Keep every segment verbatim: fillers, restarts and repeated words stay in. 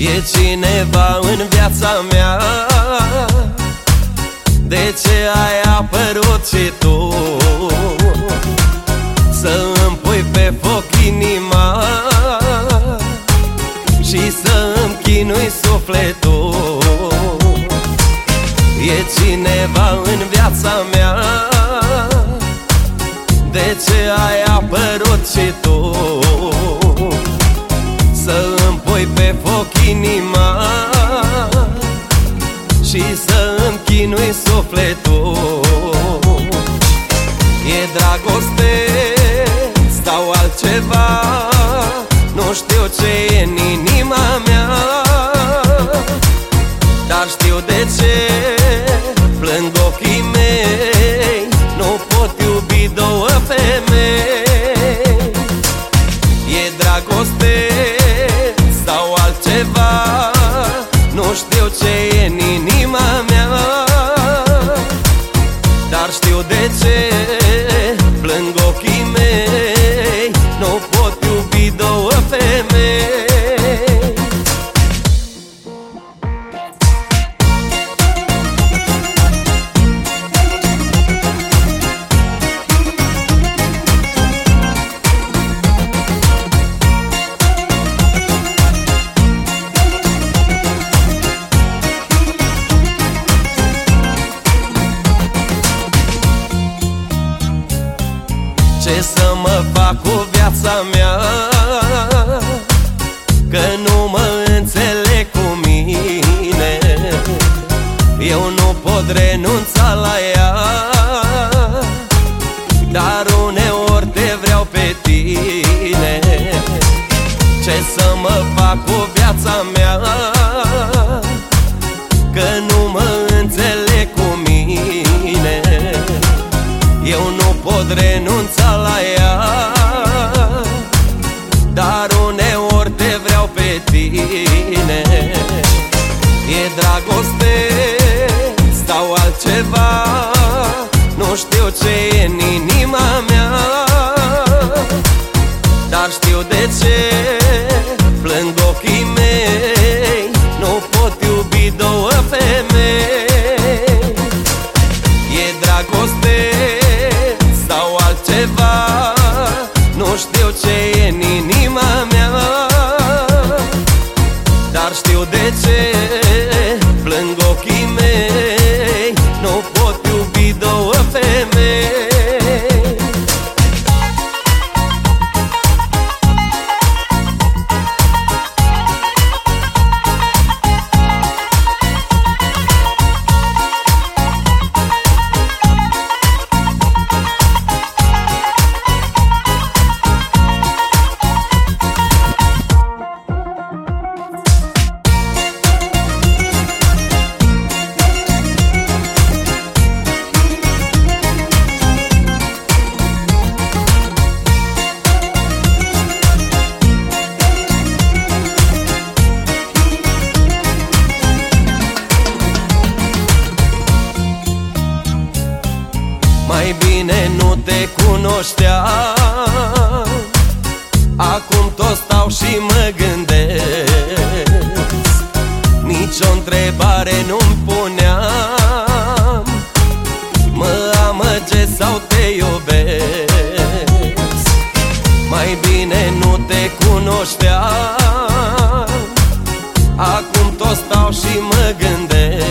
E cineva în viața mea. De ce ai apărut și tu să-mi pui pe foc inima și să-mi chinui sufletul? E cineva în viața mea. De ce ai apărut și tu să-mi pui pe foc inima și să-mi chinui sufletul? E dragoste sau altceva? Nu știu ce e în inima mea, dar știu de ce plâng ochii mei. Nu pot iubi două femei. E dragoste sau altceva? Nu știu ce e în inima mea, dar știu de ce plâng ochii mei. Nu pot iubi două femei. Ce să mă fac cu viața mea, că nu mă înțeleg cu mine? Eu nu pot renunța la ea, dar uneori te vreau pe tine. Ce să mă fac cu viața mea, că nu mă înțeleg cu mine? Eu nu pot renunța la ea, dar uneori te vreau pe tine. E dragoste sau altceva? Nu știu ce e în inima mea, dar știu de ce plâng ochii mei. Nu pot iubi două femei. E dragoste sau altceva? Nu știu ce e în inima mea, dar știu de ce plâng ochii mei. Nu pot iubi două femei. Mai bine nu te cunoșteam, acum tot stau și mă gândesc. Nici o întrebare nu-mi puneam, mă amăgesc sau te iubesc. Mai bine nu te cunoșteam, acum tot stau și mă gândesc.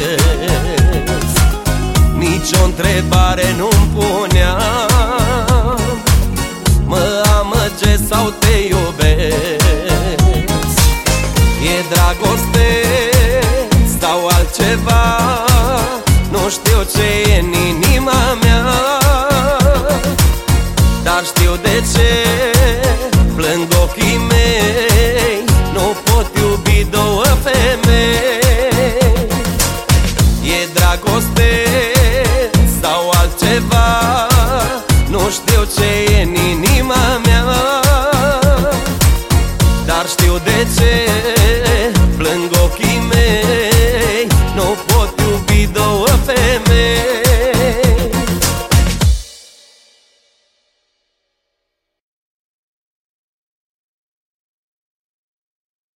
Nici o întrebare nu-mi puneam, mă amăgesc sau te iubesc. E dragoste sau altceva? Nu știu ce e în inima mea, dar știu de ce plâng ochii mei. Nu pot iubi două femei. E dragoste sau altceva? Nu știu ce e în inima mea, dar știu de ce